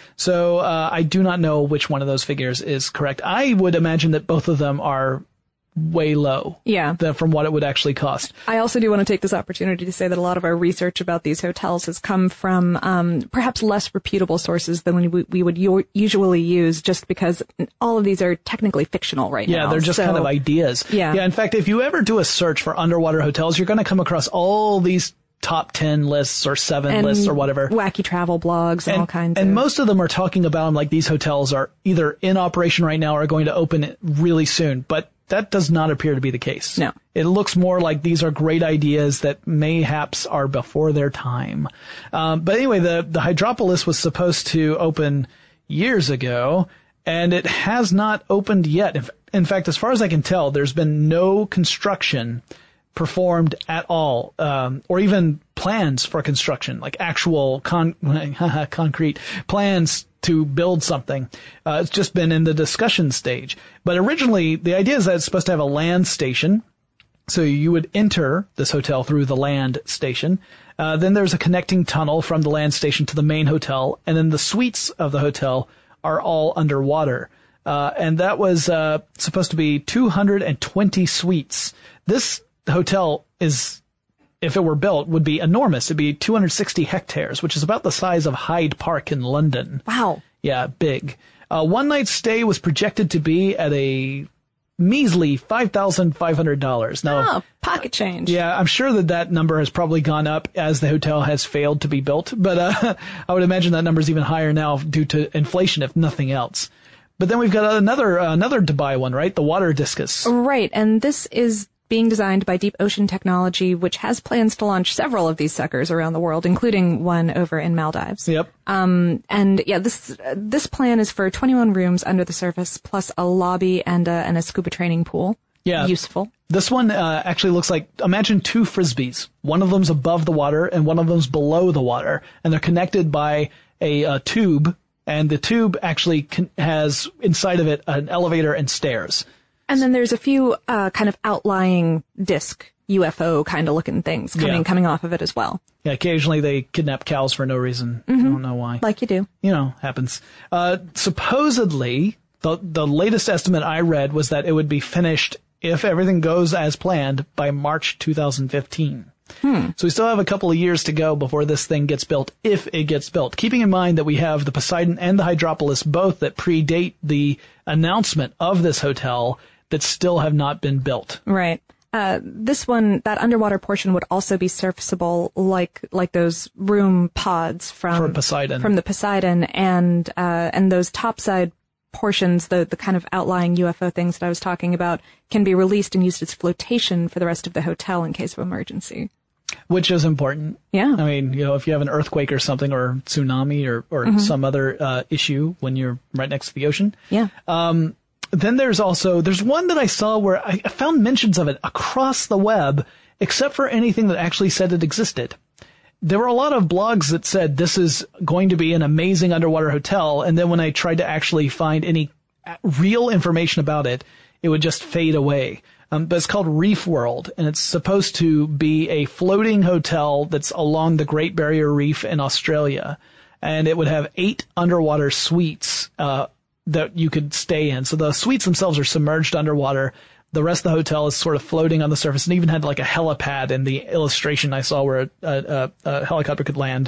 So uh, I do not know which one of those figures is correct. I would imagine that both of them are way low. Yeah. The, from what it would actually cost. I also do want to take this opportunity to say that a lot of our research about these hotels has come from um, perhaps less reputable sources than we, we would u- usually use, just because all of these are technically fictional right yeah, now. Yeah, they're just so, kind of ideas. Yeah. Yeah, in fact, if you ever do a search for underwater hotels, you're going to come across all these top ten lists or seven and lists or whatever. Wacky travel blogs and, and all kinds and of. most of them are talking about them like these hotels are either in operation right now or going to open really soon. But that does not appear to be the case. No. It looks more like these are great ideas that mayhaps are before their time. Um, but anyway, the, the Hydropolis was supposed to open years ago, and it has not opened yet. In, in fact, as far as I can tell, there's been no construction performed at all, um, or even plans for construction, like actual con- concrete plans to build something. Uh, it's just been in the discussion stage. But originally, the idea is that it's supposed to have a land station. So you would enter this hotel through the land station. Uh, then there's a connecting tunnel from the land station to the main hotel. And then the suites of the hotel are all underwater. Uh, and that was, uh, supposed to be two hundred twenty suites. This hotel is, if it were built, would be enormous. It'd be two hundred sixty hectares, which is about the size of Hyde Park in London. Wow. Yeah, big. Uh, one night stay was projected to be at a measly five thousand five hundred dollars. Now, oh, pocket change. Yeah, I'm sure that that number has probably gone up as the hotel has failed to be built, but uh, I would imagine that number is even higher now due to inflation, if nothing else. But then we've got another uh, another Dubai one, right? The water discus. Right, and this is being designed by Deep Ocean Technology, which has plans to launch several of these suckers around the world, including one over in Maldives. Yep. Um, and yeah, this uh, this plan is for twenty-one rooms under the surface, plus a lobby and a, and a scuba training pool. Yeah. Useful. This one uh, actually looks like, imagine two Frisbees. One of them's above the water and one of them's below the water, and they're connected by a, a tube, and the tube actually con- has inside of it an elevator and stairs. And then there's a few uh, kind of outlying disc U F O kind of looking things coming Yeah. coming off of it as well. Yeah, occasionally they kidnap cows for no reason. Mm-hmm. I don't know why. Like you do. You know, happens. Uh, supposedly, the the latest estimate I read was that it would be finished, if everything goes as planned, by March two thousand fifteen. Hmm. So we still have a couple of years to go before this thing gets built, if it gets built. Keeping in mind that we have the Poseidon and the Hydropolis, both that predate the announcement of this hotel, that still have not been built. Right. Uh, this one, that underwater portion would also be surfaceable like, like those room pods from, From Poseidon. from the Poseidon, and, uh, and those topside portions, the, the kind of outlying U F O things that I was talking about, can be released and used as flotation for the rest of the hotel in case of emergency. Which is important. Yeah. I mean, you know, if you have an earthquake or something, or tsunami, or, or mm-hmm. some other, uh, issue when you're right next to the ocean. Yeah. Um, Then there's also, there's one that I saw where I found mentions of it across the web, except for anything that actually said it existed. There were a lot of blogs that said this is going to be an amazing underwater hotel, and then when I tried to actually find any real information about it, it would just fade away. Um, but it's called Reef World, and it's supposed to be a floating hotel that's along the Great Barrier Reef in Australia, and it would have eight underwater suites, uh, that you could stay in. So the suites themselves are submerged underwater. The rest of the hotel is sort of floating on the surface, and even had like a helipad in the illustration I saw where a, a, a helicopter could land.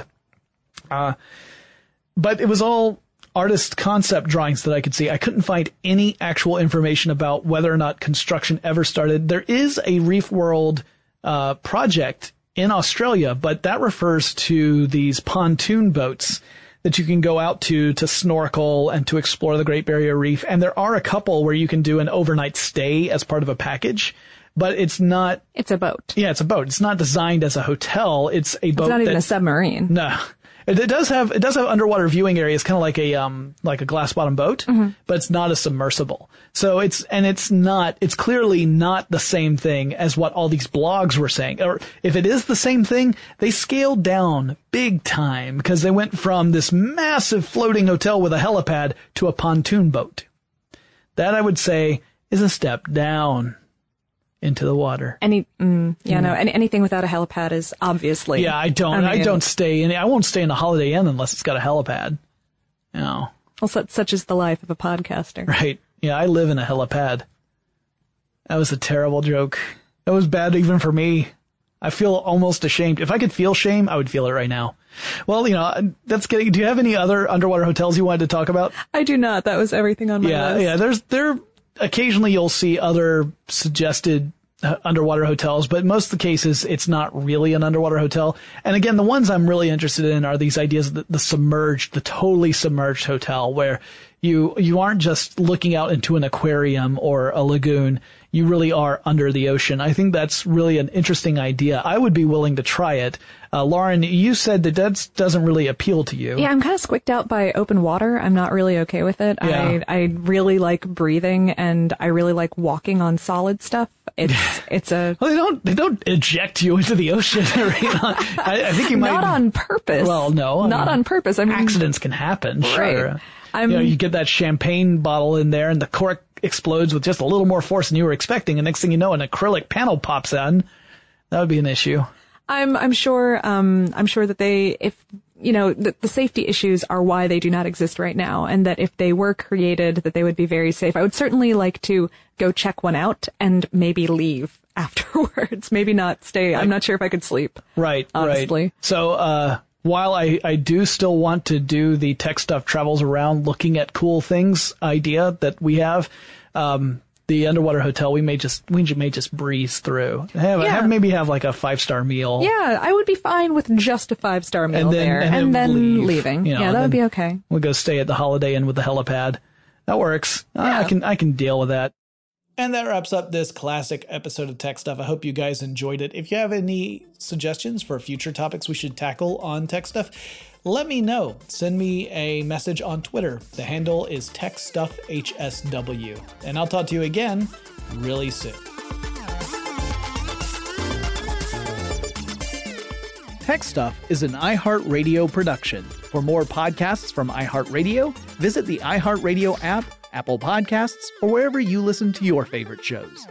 Uh, but it was all artist concept drawings that I could see. I couldn't find any actual information about whether or not construction ever started. There is a Reef World uh, project in Australia, but that refers to these pontoon boats that you can go out to to snorkel and to explore the Great Barrier Reef. And there are a couple where you can do an overnight stay as part of a package. but it's not. It's a boat. Yeah, it's a boat. It's not designed as a hotel. It's a boat. It's not even that, a submarine. No. It, it does have it does have underwater viewing areas, kind of like a um like a glass bottom boat, mm-hmm. but it's not a submersible. So it's and it's not it's clearly not the same thing as what all these blogs were saying. Or if it is the same thing, they scaled down big time because they went from this massive floating hotel with a helipad to a pontoon boat. That I would say is a step down into the water. Any, mm, yeah, mm. no, any, anything without a helipad is obviously. Yeah, I don't, I, mean, I don't stay in, I won't stay in a Holiday Inn unless it's got a helipad. You know. Well, such, such is the life of a podcaster. Right. Yeah, I live in a helipad. That was a terrible joke. That was bad even for me. I feel almost ashamed. If I could feel shame, I would feel it right now. Well, you know, that's getting, do you have any other underwater hotels you wanted to talk about? I do not. That was everything on my yeah, list. Yeah, there's, there, occasionally you'll see other suggested uh, underwater hotels, but most of the cases it's not really an underwater hotel. And again, the ones I'm really interested in are these ideas of the, the submerged, the totally submerged hotel where you, you aren't just looking out into an aquarium or a lagoon. You really are under the ocean. I think that's really an interesting idea. I would be willing to try it. Uh, Lauren, you said that that doesn't really appeal to you. Yeah, I'm kind of squicked out by open water. I'm not really okay with it. Yeah. I I really like breathing and I really like walking on solid stuff. It's it's a well, they don't they don't eject you into the ocean. I, I think you might not on purpose. Well, no, I not mean, on purpose. I mean, accidents can happen. Sure. Right. I'm, you know, you get that champagne bottle in there and the cork explodes with just a little more force than you were expecting, and next thing you know, an acrylic panel pops on. That would be an issue. I'm I'm sure um I'm sure that they if you know the, the safety issues are why they do not exist right now, and that if they were created that they would be very safe. I would certainly like to go check one out and maybe leave afterwards. Maybe not stay. I'm not sure if I could sleep. Right. Honestly. Right. So uh while I, I do still want to do the Tech Stuff Travels Around looking at cool things idea that we have, um, the underwater hotel, we may just, we may just breeze through. Have, yeah. have maybe have like a five star meal. Yeah, I would be fine with just a five star meal and then, there. And, and then leave, leaving. You know, yeah, that would be okay. We'll go stay at the Holiday Inn with the helipad. That works. Yeah. I can, I can deal with that. And that wraps up this classic episode of Tech Stuff. I hope you guys enjoyed it. If you have any suggestions for future topics we should tackle on Tech Stuff, let me know. Send me a message on Twitter. The handle is TechStuffHSW. And I'll talk to you again really soon. Tech Stuff is an iHeartRadio production. For more podcasts from iHeartRadio, visit the iHeartRadio app, Apple Podcasts, or wherever you listen to your favorite shows.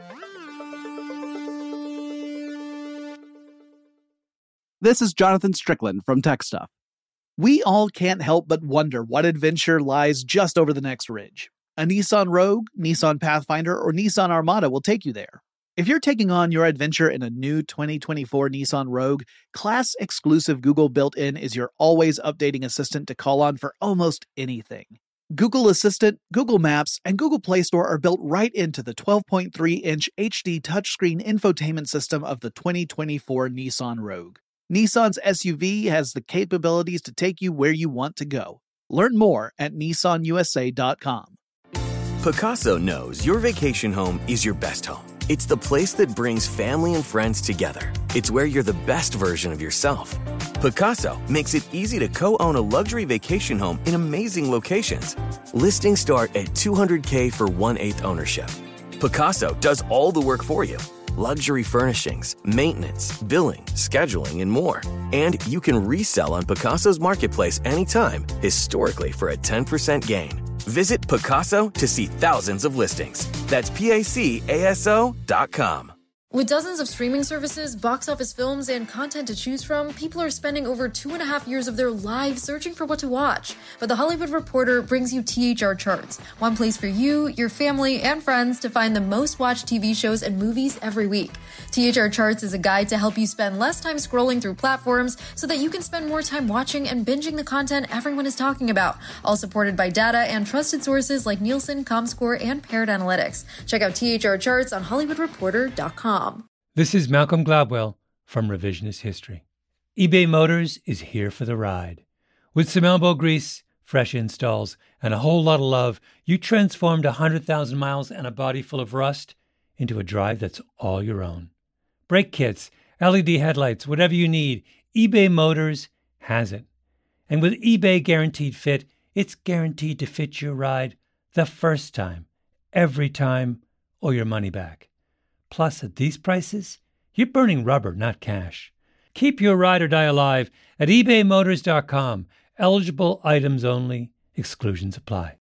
This is Jonathan Strickland from Tech Stuff. We all can't help but wonder what adventure lies just over the next ridge. A Nissan Rogue, Nissan Pathfinder, or Nissan Armada will take you there. If you're taking on your adventure in a new twenty twenty-four Nissan Rogue, class-exclusive Google built-in is your always-updating assistant to call on for almost anything. Google Assistant, Google Maps, and Google Play Store are built right into the twelve point three inch H D touchscreen infotainment system of the twenty twenty-four Nissan Rogue. Nissan's S U V has the capabilities to take you where you want to go. Learn more at Nissan U S A dot com. Pacaso knows your vacation home is your best home. It's the place that brings family and friends together. It's where you're the best version of yourself. Pacaso makes it easy to co-own a luxury vacation home in amazing locations. Listings start at two hundred thousand dollars for one-eighth ownership. Pacaso does all the work for you. Luxury furnishings, maintenance, billing, scheduling, and more. And you can resell on Pacaso's marketplace anytime, historically for a ten percent gain. Visit Pacaso to see thousands of listings. That's P A C A S O dot com. With dozens of streaming services, box office films, and content to choose from, people are spending over two and a half years of their lives searching for what to watch. But The Hollywood Reporter brings you T H R Charts, one place for you, your family, and friends to find the most watched T V shows and movies every week. T H R Charts is a guide to help you spend less time scrolling through platforms so that you can spend more time watching and binging the content everyone is talking about, all supported by data and trusted sources like Nielsen, Comscore, and Parrot Analytics. Check out T H R Charts on Hollywood Reporter dot com. This is Malcolm Gladwell from Revisionist History. eBay Motors is here for the ride. With some elbow grease, fresh installs, and a whole lot of love, you transformed one hundred thousand miles and a body full of rust into a drive that's all your own. Brake kits, L E D headlights, whatever you need, eBay Motors has it. And with eBay Guaranteed Fit, it's guaranteed to fit your ride the first time, every time, or your money back. Plus, at these prices, you're burning rubber, not cash. Keep your ride or die alive at ebay motors dot com. Eligible items only. Exclusions apply.